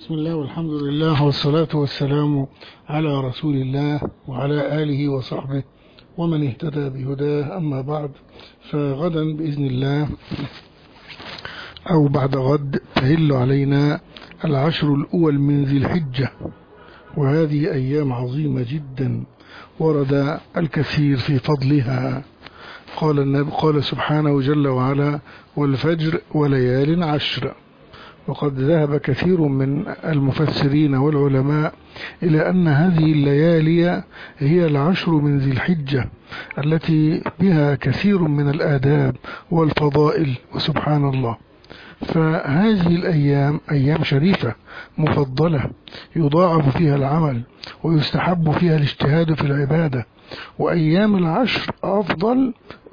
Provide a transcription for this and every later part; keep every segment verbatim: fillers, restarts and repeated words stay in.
بسم الله والحمد لله والصلاة والسلام على رسول الله وعلى آله وصحبه ومن اهتدى بهداه. أما بعد، فغدا بإذن الله أو بعد غد تهل علينا العشر الأول من ذي الحجة، وهذه أيام عظيمة جدا ورد الكثير في فضلها. قال النبي قال سبحانه جل وعلا: والفجر وليال عشر. وقد ذهب كثير من المفسرين والعلماء إلى أن هذه الليالي هي العشر من ذي الحجة التي بها كثير من الآداب والفضائل، وسبحان الله. فهذه الأيام أيام شريفة مفضلة يضاعف فيها العمل ويستحب فيها الاجتهاد في العبادة، وأيام العشر أفضل،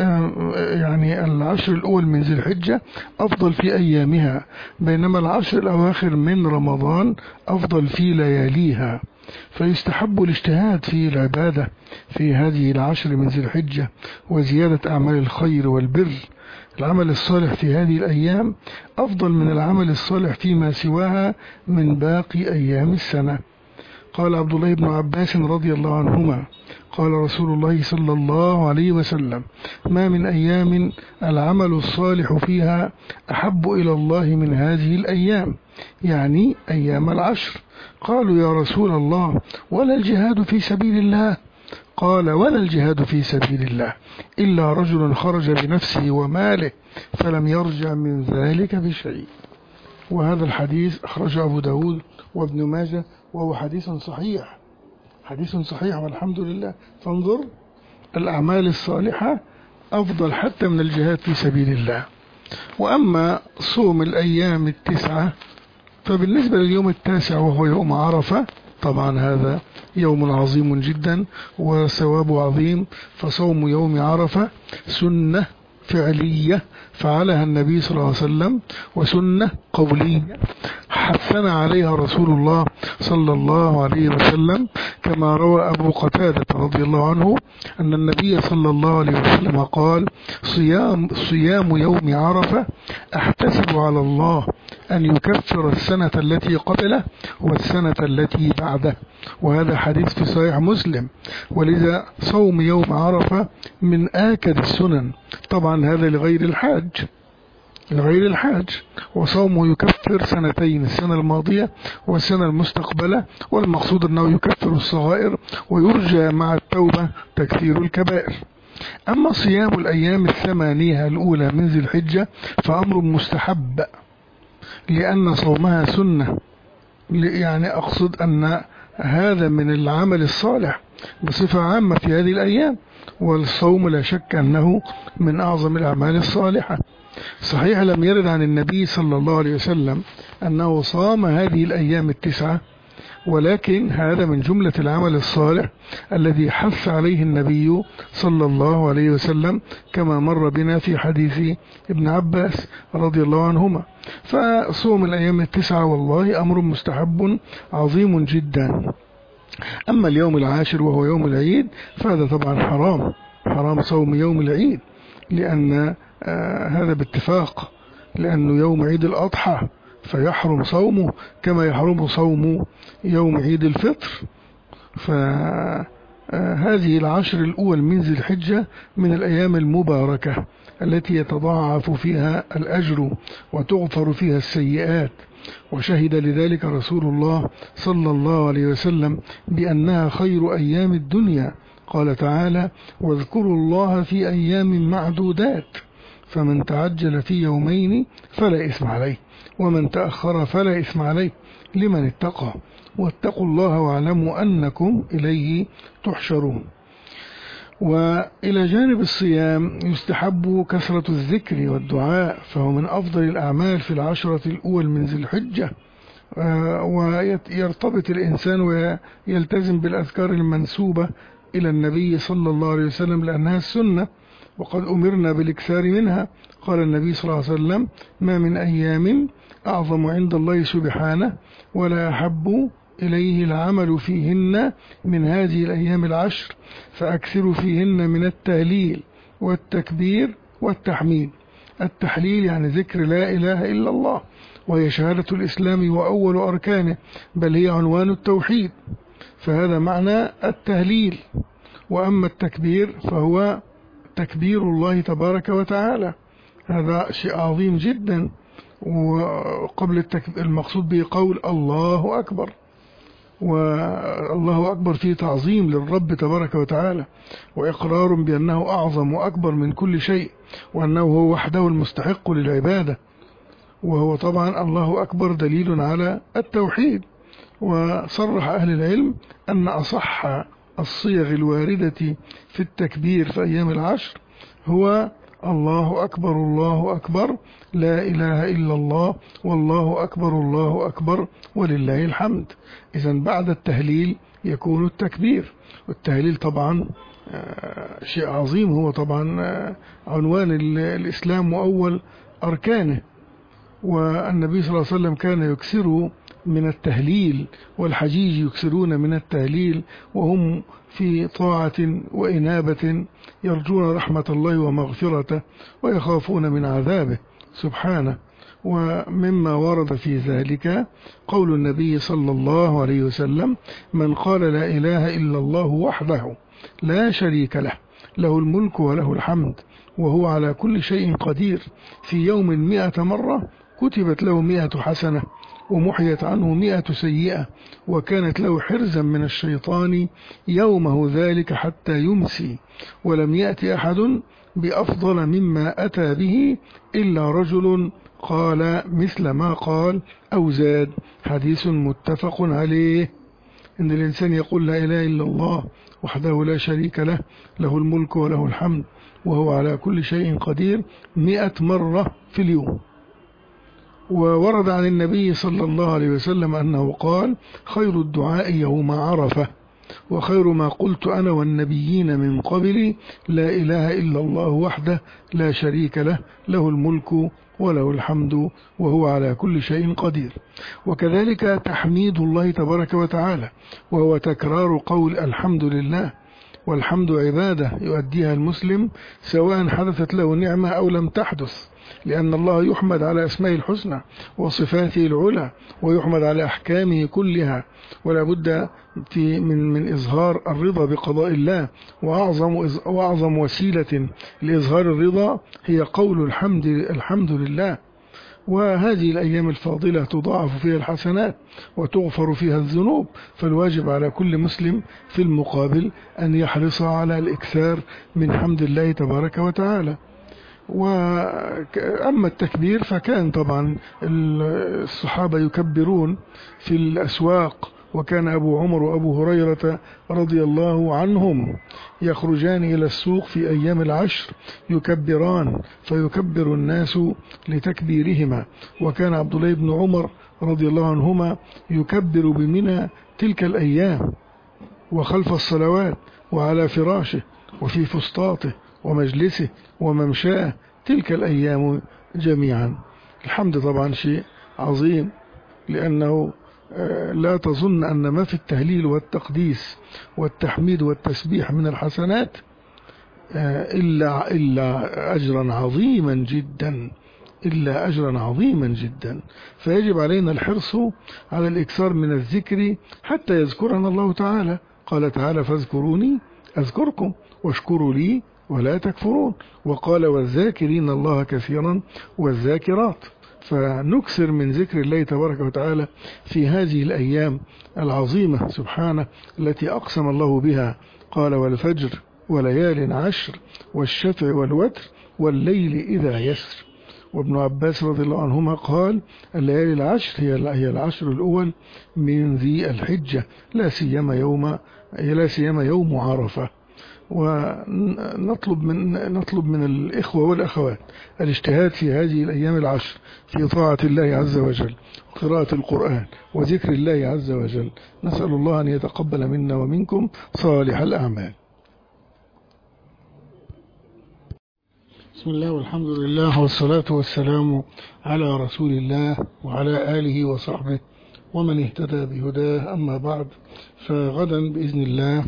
يعني العشر الأول من ذي الحجة أفضل في أيامها، بينما العشر الأواخر من رمضان أفضل في لياليها. فيستحب الاجتهاد في العبادة في هذه العشر من ذي الحجة وزيادة أعمال الخير والبر. العمل الصالح في هذه الأيام أفضل من العمل الصالح فيما سواها من باقي أيام السنة. قال عبد الله بن عباس رضي الله عنهما: قال رسول الله صلى الله عليه وسلم: ما من أيام العمل الصالح فيها أحب إلى الله من هذه الأيام، يعني أيام العشر. قالوا: يا رسول الله، ولا الجهاد في سبيل الله؟ قال: ولا الجهاد في سبيل الله إلا رجل خرج بنفسه وماله فلم يرجع من ذلك بشيء. وهذا الحديث أخرجه أبو داود وابن ماجه، وهو حديث صحيح حديث صحيح والحمد لله. فانظر، الأعمال الصالحة أفضل حتى من الجهاد في سبيل الله. وأما صوم الأيام التسعة، فبالنسبة لليوم التاسع وهو يوم عرفة، طبعا هذا يوم عظيم جدا وثوابه عظيم. فصوم يوم عرفة سنة فعلية فعلها النبي صلى الله عليه وسلم، وسنة قولية حثنا عليها رسول الله صلى الله عليه وسلم، كما روى أبو قتادة رضي الله عنه أن النبي صلى الله عليه وسلم قال: صيام, صيام يوم عرفة أحتسب على الله أن يكفر السنة التي قبله والسنة التي بعده. وهذا حديث في صحيح مسلم. ولذا صوم يوم عرفة من آكد السنن، طبعا هذا لغير الحاج لغير الحاج وصومه يكفر سنتين، السنة الماضية والسنة المستقبلة، والمقصود أنه يكفر الصغائر ويرجى مع التوبة تكفير الكبائر. أما صيام الأيام الثمانية الأولى من ذي الحجة فأمر مستحب، لأن صومها سنة، يعني أقصد أن هذا من العمل الصالح بصفة عامة في هذه الأيام، والصوم لا شك أنه من أعظم الأعمال الصالحة. صحيح لم يرد عن النبي صلى الله عليه وسلم أنه صام هذه الأيام التسعة، ولكن هذا من جملة العمل الصالح الذي حث عليه النبي صلى الله عليه وسلم، كما مر بنا في حديث ابن عباس رضي الله عنهما. فصوم الأيام التسعة والله أمر مستحب عظيم جدا. أما اليوم العاشر وهو يوم العيد فهذا طبعا حرام حرام صوم يوم العيد، لأن آه هذا باتفاق، لأنه يوم عيد الأضحى فيحرم صومه كما يحرم صوم يوم عيد الفطر. فهذه العشر الأول من ذي الحجة من الأيام المباركة التي يتضاعف فيها الأجر وتغفر فيها السيئات. وشهد لذلك رسول الله صلى الله عليه وسلم بأنها خير أيام الدنيا. قال تعالى: واذكروا الله في أيام معدودات، فمن تعجل في يومين فلا إثم عليه، ومن تأخر فلا إثم عليه، لمن اتقى، واتقوا الله واعلموا أنكم إليه تحشرون. وإلى جانب الصيام يستحب كثرة الذكر والدعاء، فهو من أفضل الأعمال في العشرة الأول من ذي الحجة. ويرتبط الإنسان ويلتزم بالأذكار المنسوبة إلى النبي صلى الله عليه وسلم لأنها السنة، وقد أمرنا بالاكثار منها. قال النبي صلى الله عليه وسلم: ما من أيام أعظم عند الله سبحانه ولا أحب إليه العمل فيهن من هذه الأيام العشر، فأكثروا فيهن من التهليل والتكبير والتحميد. التحليل يعني ذكر لا إله إلا الله، وهي شهادة الإسلام وأول أركانه، بل هي عنوان التوحيد، فهذا معنى التهليل. وأما التكبير فهو تكبير الله تبارك وتعالى، هذا شيء عظيم جدا. وقبل التكبير المقصود به قول الله أكبر، والله أكبر فيه تعظيم للرب تبارك وتعالى، وإقرار بأنه أعظم وأكبر من كل شيء، وأنه هو وحده المستحق للعبادة. وهو طبعا الله أكبر دليل على التوحيد. وصرح أهل العلم أن أصح الصيغ الواردة في التكبير في أيام العشر هو الله أكبر الله أكبر لا إله إلا الله والله أكبر الله أكبر ولله الحمد. إذن بعد التهليل يكون التكبير، والتهليل طبعا شيء عظيم، هو طبعا عنوان الإسلام وأول أركانه. والنبي صلى الله عليه وسلم كان يكثر من التهليل، والحجيج يكثرون من التهليل وهم في طاعة وإنابة، يرجون رحمة الله ومغفرته ويخافون من عذابه سبحانه. ومما ورد في ذلك قول النبي صلى الله عليه وسلم: من قال لا إله إلا الله وحده لا شريك له، له الملك وله الحمد وهو على كل شيء قدير، في يوم مئة مرة كتبت له مئة حسنة ومحيت عنه مئة سيئة، وكانت له حرزا من الشيطان يومه ذلك حتى يمسي، ولم يأتي أحد بأفضل مما أتى به إلا رجل قال مثل ما قال أو زاد. حديث متفق عليه. إن الإنسان يقول لا إله إلا الله وحده لا شريك له، له الملك وله الحمد وهو على كل شيء قدير، مئة مرة في اليوم. وورد عن النبي صلى الله عليه وسلم أنه قال: خير الدعاء يوم عرفة، وخير ما قلت أنا والنبيين من قبلي لا إله إلا الله وحده لا شريك له، له الملك وله الحمد وهو على كل شيء قدير. وكذلك تحميد الله تبارك وتعالى، وهو تكرار قول الحمد لله، والحمد عبادة يؤديها المسلم سواء حدثت له نعمة أو لم تحدث، لأن الله يحمد على أسماء الحسنى وصفاته العلى، ويحمد على أحكامه كلها، ولا بد في من من إظهار الرضا بقضاء الله. وأعظم وأعظم وسيلة لإظهار الرضا هي قول الحمد الحمد لله. وهذه الأيام الفاضلة تضاعف فيها الحسنات وتغفر فيها الذنوب، فالواجب على كل مسلم في المقابل أن يحرص على الإكثار من حمد الله تبارك وتعالى. وأما التكبير فكان طبعا الصحابة يكبرون في الأسواق، وكان أبو عمر وأبو هريرة رضي الله عنهم يخرجان إلى السوق في أيام العشر يكبران، فيكبر الناس لتكبيرهما. وكان عبد الله بن عمر رضي الله عنهما يكبر بمنى تلك الأيام وخلف الصلوات وعلى فراشه وفي فسطاطه ومجلسه وممشاه تلك الأيام جميعا. الحمد طبعا شيء عظيم، لأنه لا تظن أن ما في التهليل والتقديس والتحميد والتسبيح من الحسنات إلا, إلا أجرا عظيما جدا إلا أجرا عظيما جدا. فيجب علينا الحرص على الإكثار من الذكر حتى يذكرنا الله تعالى. قال تعالى: فاذكروني أذكركم واشكروا لي ولا تكفرون. وقال: والذاكرين الله كثيرا والذاكرات. فنكثر من ذكر الله تبارك وتعالى في هذه الأيام العظيمة سبحانه التي أقسم الله بها. قال: والفجر وليال عشر والشفع والوتر والليل إذا يسر. وابن عباس رضي الله عنهما قال: الليالي العشر هي العشر الأول من ذي الحجة، لا سيما يوم لا سيما يوم عرفة. ونطلب من نطلب من الإخوة والأخوات الاجتهاد في هذه الأيام العشر في طاعة الله عز وجل، قراءة القرآن وذكر الله عز وجل. نسأل الله أن يتقبل منا ومنكم صالح الأعمال. بسم الله والحمد لله والصلاة والسلام على رسول الله وعلى آله وصحبه ومن اهتدى بهداه. أما بعد، فغدا بإذن الله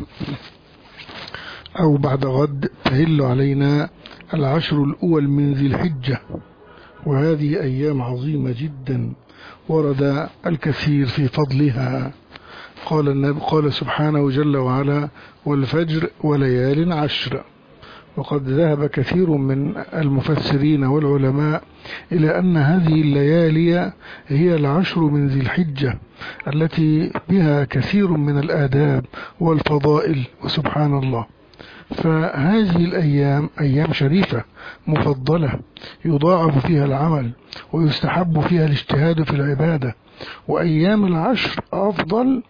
أو بعد غد تهل علينا العشر الأول من ذي الحجة، وهذه أيام عظيمة جدا ورد الكثير في فضلها. قال النبي قال سبحانه جل وعلا: والفجر وليال عشر. وقد ذهب كثير من المفسرين والعلماء إلى أن هذه الليالي هي العشر من ذي الحجة التي بها كثير من الآداب والفضائل، وسبحان الله. فهذه الأيام أيام شريفة مفضلة يضاعف فيها العمل ويستحب فيها الاجتهاد في العبادة. وأيام العشر أفضل،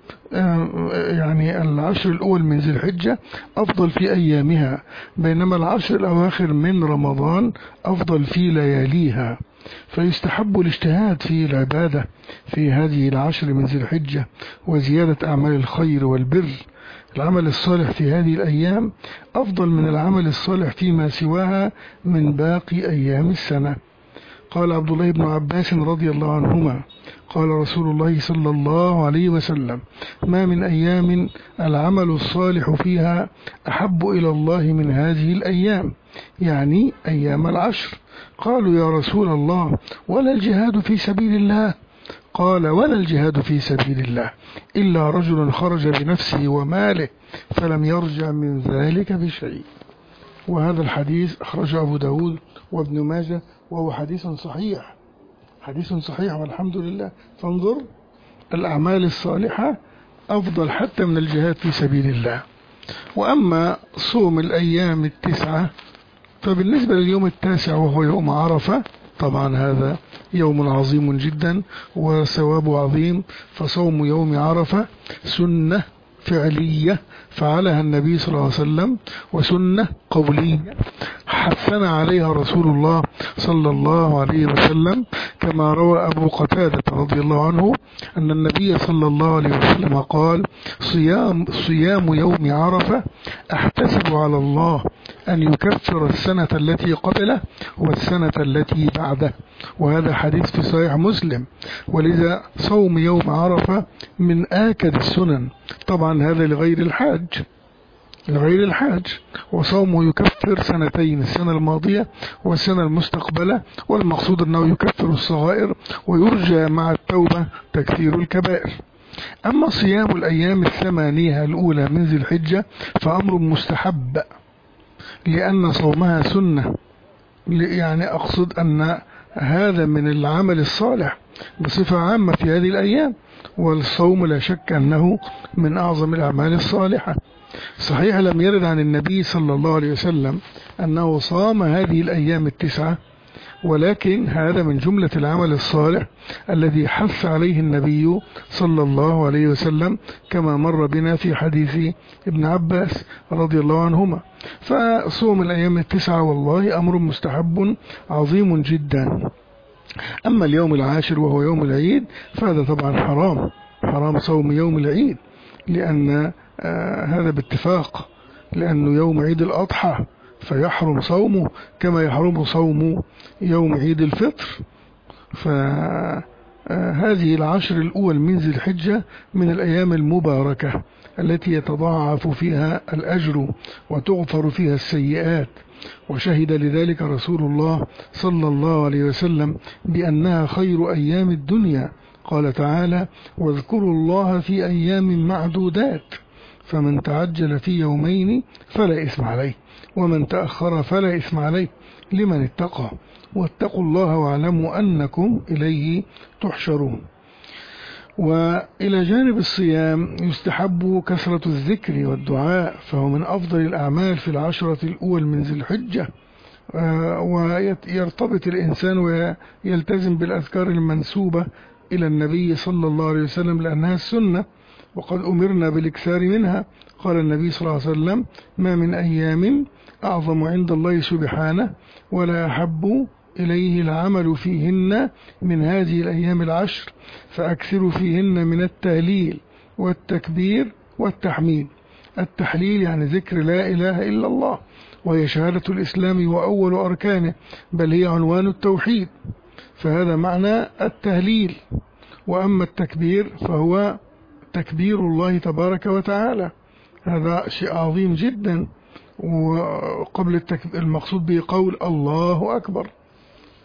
يعني العشر الأول من ذي الحجة أفضل في أيامها، بينما العشر الأواخر من رمضان أفضل في لياليها. فيستحب الاجتهاد في العبادة في هذه العشر من ذي الحجة وزيادة أعمال الخير والبر. العمل الصالح في هذه الأيام أفضل من العمل الصالح فيما سواها من باقي أيام السنة. قال عبد الله بن عباس رضي الله عنهما: قال رسول الله صلى الله عليه وسلم: ما من أيام العمل الصالح فيها أحب إلى الله من هذه الأيام، يعني أيام العشر. قالوا: يا رسول الله، ولا الجهاد في سبيل الله؟ قال: ولا الجهاد في سبيل الله إلا رجل خرج بنفسه وماله فلم يرجع من ذلك بشيء. وهذا الحديث أخرجه أبو داود وابن ماجه، وهو حديث صحيح، حديث صحيح والحمد لله. فانظر، الأعمال الصالحة أفضل حتى من الجهاد في سبيل الله. وأما صوم الأيام التسعة فبالنسبة لليوم التاسع وهو يوم عرفة، طبعا هذا يوم عظيم جدا وثواب عظيم. فصوم يوم عرفة سنة فعلية فعلها النبي صلى الله عليه وسلم، وسنة قولية حثنا عليها رسول الله صلى الله عليه وسلم، كما روى أبو قتادة رضي الله عنه أن النبي صلى الله عليه وسلم قال: صيام, صيام يوم عرفة أحتسب على الله أن يكفر السنة التي قبله والسنة التي بعده. وهذا حديث في صحيح مسلم. ولذا صوم يوم عرفة من آكد السنن، طبعا هذا لغير الحاج لغير الحاج وصومه يكفر سنتين، السنة الماضية والسنة المستقبلة، والمقصود أنه يكفر الصغائر ويرجى مع التوبة تكثير الكبائر. أما صيام الأيام الثمانية الأولى من ذي الحجة فأمر مستحب، لأن صومها سنة، يعني أقصد أن هذا من العمل الصالح بصفة عامة في هذه الأيام، والصوم لا شك أنه من أعظم الأعمال الصالحة. صحيح لم يرد عن النبي صلى الله عليه وسلم أنه صام هذه الأيام التسعة، ولكن هذا من جملة العمل الصالح الذي حث عليه النبي صلى الله عليه وسلم، كما مر بنا في حديث ابن عباس رضي الله عنهما. فصوم الأيام التسعة والله أمر مستحب عظيم جدا. أما اليوم العاشر وهو يوم العيد فهذا طبعا حرام، حرام صوم يوم العيد، لأن آه هذا باتفاق، لأنه يوم عيد الأضحى فيحرم صومه كما يحرم صوم يوم عيد الفطر. فهذه العشر الأول من ذي الحجة من الأيام المباركة التي يتضاعف فيها الأجر وتغفر فيها السيئات. وشهد لذلك رسول الله صلى الله عليه وسلم بأنها خير أيام الدنيا. قال تعالى: واذكروا الله في أيام معدودات، فمن تعجل في يومين فلا إثم عليه، ومن تأخر فلا إثم عليه، لمن اتقى، واتقوا الله واعلموا أنكم إليه تحشرون. وإلى جانب الصيام يستحب كثرة الذكر والدعاء، فهو من أفضل الأعمال في العشرة الأول من ذي الحجة. ويرتبط الإنسان ويلتزم بالأذكار المنسوبة إلى النبي صلى الله عليه وسلم لأنها السنة، وقد أمرنا بالاكثار منها. قال النبي صلى الله عليه وسلم: ما من أيام أعظم عند الله سبحانه ولا أحب إليه العمل فيهن من هذه الأيام العشر، فأكثروا فيهن من التهليل والتكبير والتحميد. التحليل يعني ذكر لا إله إلا الله، وهي شهادة الإسلام وأول أركانه، بل هي عنوان التوحيد، فهذا معنى التهليل. وأما التكبير فهو تكبير الله تبارك وتعالى، هذا شيء عظيم جدا. وقبل التكبير المقصود به قول الله أكبر،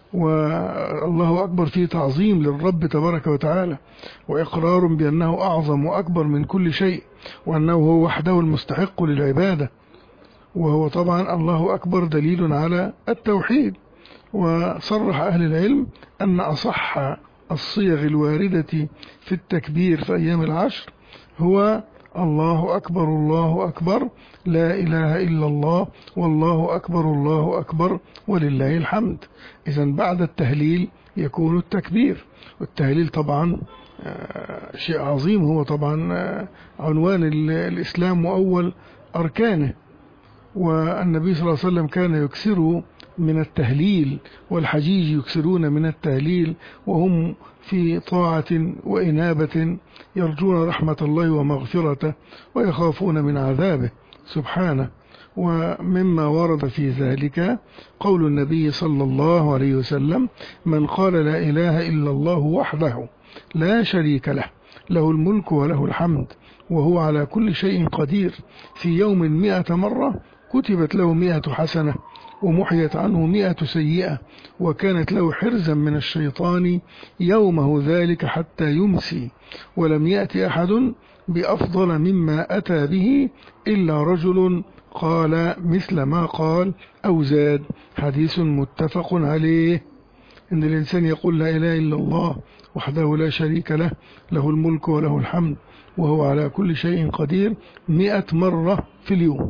والله أكبر فيه تعظيم للرب تبارك وتعالى، وإقرار بأنه أعظم وأكبر من كل شيء، وأنه هو وحده المستحق للعبادة. وهو طبعا الله أكبر دليل على التوحيد. وصرح أهل العلم أن أصح الصيغ الواردة في التكبير في أيام العشر هو الله أكبر الله أكبر لا إله إلا الله والله أكبر الله أكبر ولله الحمد. إذن بعد التهليل يكون التكبير، والتهليل طبعا شيء عظيم، هو طبعا عنوان الإسلام وأول أركانه. والنبي صلى الله عليه وسلم كان يكسر من التهليل، والحجيج يكسرون من التهليل وهم في طاعة وإنابة، يرجون رحمة الله ومغفرته ويخافون من عذابه سبحانه. ومما ورد في ذلك قول النبي صلى الله عليه وسلم: من قال لا إله إلا الله وحده لا شريك له، له الملك وله الحمد وهو على كل شيء قدير، في يوم مئة مرة كتبت له مئة حسنة ومحيت عنه مئة سيئة، وكانت له حرزا من الشيطان يومه ذلك حتى يمسي، ولم يأتي أحد بأفضل مما أتى به إلا رجل قال مثل ما قال أو زاد. حديث متفق عليه. إن الإنسان يقول لا إله إلا الله وحده لا شريك له، له الملك وله الحمد وهو على كل شيء قدير، مئة مرة في اليوم.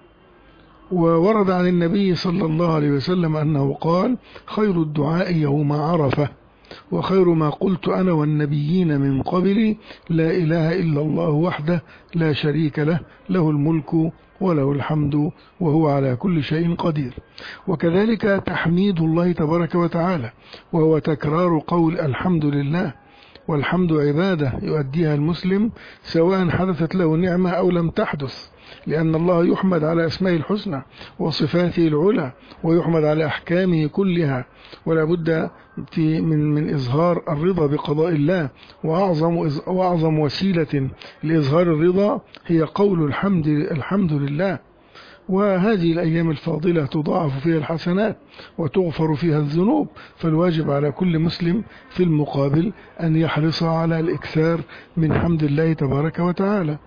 وورد عن النبي صلى الله عليه وسلم أنه قال: خير الدعاء يوم عرفة، وخير ما قلت أنا والنبيين من قبلي لا إله إلا الله وحده لا شريك له، له الملك وله الحمد وهو على كل شيء قدير. وكذلك تحميد الله تبارك وتعالى، وهو تكرار قول الحمد لله، والحمد عبادة يؤديها المسلم سواء حدثت له نعمة أو لم تحدث، لأن الله يحمد على أسمائه الحسنى وصفاته العلى، ويحمد على أحكامه كلها، ولا بد في من من إظهار الرضا بقضاء الله. وأعظم وأعظم وسيلة لإظهار الرضا هي قول الحمد الحمد لله. وهذه الأيام الفاضلة تضاعف فيها الحسنات وتغفر فيها الذنوب، فالواجب على كل مسلم في المقابل أن يحرص على الإكثار من حمد الله تبارك وتعالى.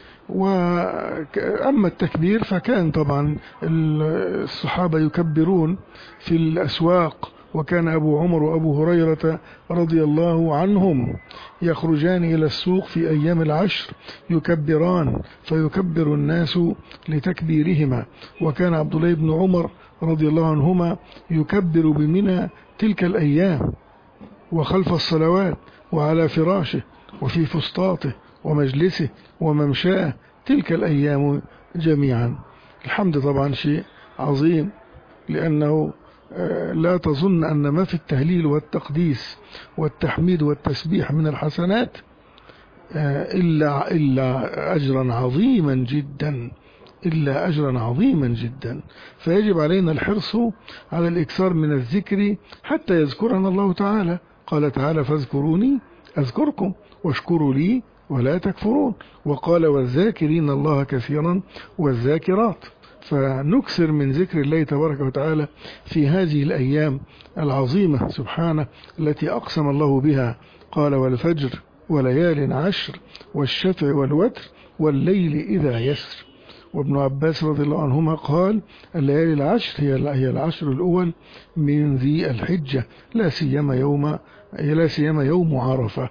وأما التكبير فكان طبعا الصحابة يكبرون في الأسواق، وكان أبو عمر وأبو هريرة رضي الله عنهم يخرجان إلى السوق في أيام العشر يكبران، فيكبر الناس لتكبيرهما. وكان عبد الله بن عمر رضي الله عنهما يكبر بمنى تلك الأيام وخلف الصلوات وعلى فراشه وفي فسطاطه ومجلسه وممشاه تلك الأيام جميعا. الحمد طبعا شيء عظيم، لأنه لا تظن أن ما في التهليل والتقديس والتحميد والتسبيح من الحسنات إلا, إلا أجرا عظيما جدا إلا أجرا عظيما جدا. فيجب علينا الحرص على الإكثار من الذكر حتى يذكرنا الله تعالى. قال تعالى: فاذكروني أذكركم واشكروا لي ولا تكفرون. وقال: والذاكرين الله كثيرا والذاكرات. فنكثر من ذكر الله تبارك وتعالى في هذه الأيام العظيمة سبحانه التي أقسم الله بها. قال: والفجر وليال عشر والشفع والوتر والليل إذا يسر. وابن عباس رضي الله عنهما قال: الليالي العشر هي العشر الأول من ذي الحجة، لا سيما يوم لا سيما يوم عرفة.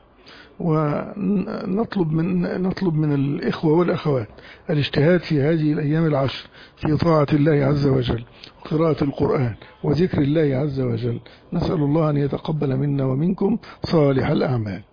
ونطلب من نطلب من الإخوة والأخوات الاجتهاد في هذه الأيام العشر في طاعة الله عز وجل، قراءة القرآن وذكر الله عز وجل. نسأل الله أن يتقبل منا ومنكم صالح الأعمال.